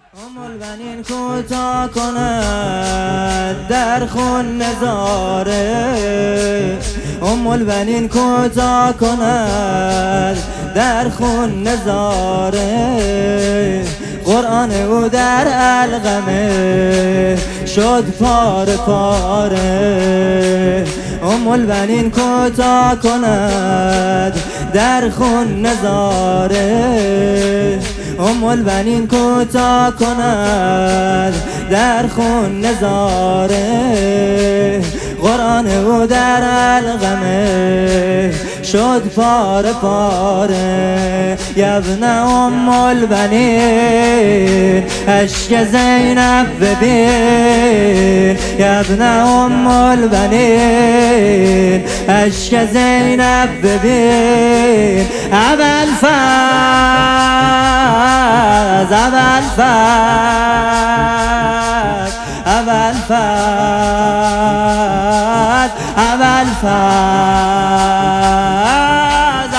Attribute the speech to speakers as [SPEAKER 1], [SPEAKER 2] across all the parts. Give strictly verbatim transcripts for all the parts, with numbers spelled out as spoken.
[SPEAKER 1] ام البنین کوتا کند در خون نظاره، ام البنین کوتا کند در خون نظاره، قرآن او در علقمه شد پاره پاره، ام البنین کوتا کند در خون نظاره، ام البنین کوتا کند در خون نظاره، قرآن او در علقمه شد پاره پاره. یبن ام البنین اشک زینب ببین، یبن ام البنین اشک زینب ببین، ابوالفضل ابوالفضل ابوالفضل ابوالفضل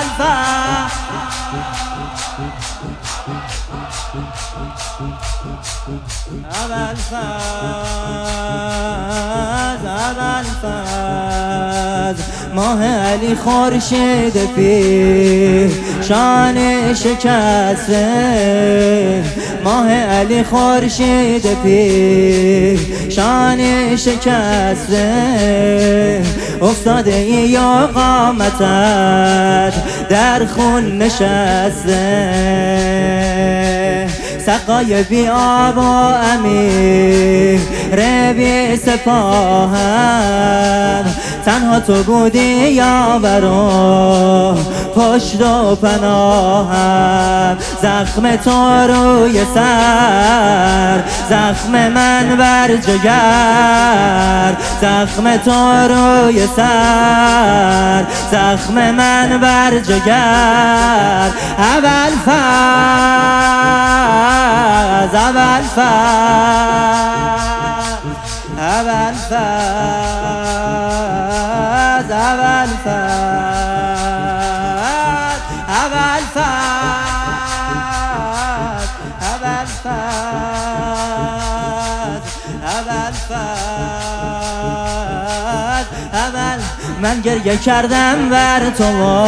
[SPEAKER 1] ابوالفضل ابوالفضل ماه علی خورشید پیر شان شکسته، ماه علی خورشید پیر شان شکسته، افتاده ای یا قامتت در خون نشسته، سقای بی آب و امیر بی سپاهم، تنها تو بودی یاور و پشت و پناهم، زخم تو روی سر زخم من بر جگر، زخم تو روی سر زخم من بر جگر، ابوالفضل ابوالفضل ابوالفضل ابوالفضل من گریه کردم بر تو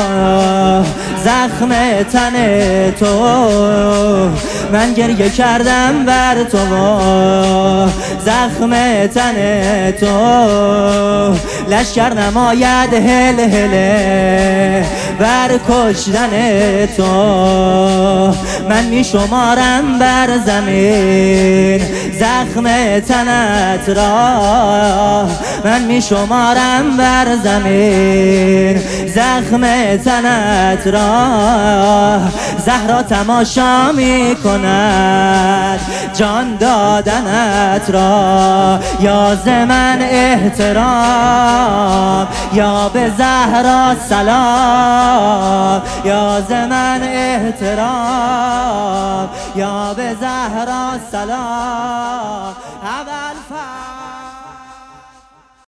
[SPEAKER 1] زخم تن تو، من گریه کردم بر تو زخم تن تو، لشکر نماید هل هله بر کشتن تو، من می شمارم بر زمین زخم تنت را، من می شمارم بر زمین زخم تنت را، زهرا تماشا می کند جان دادنت را، یا ز من احترام یا به زهرا سلام، یا ز من احترام یا به زهرا سلام، ابوالفضل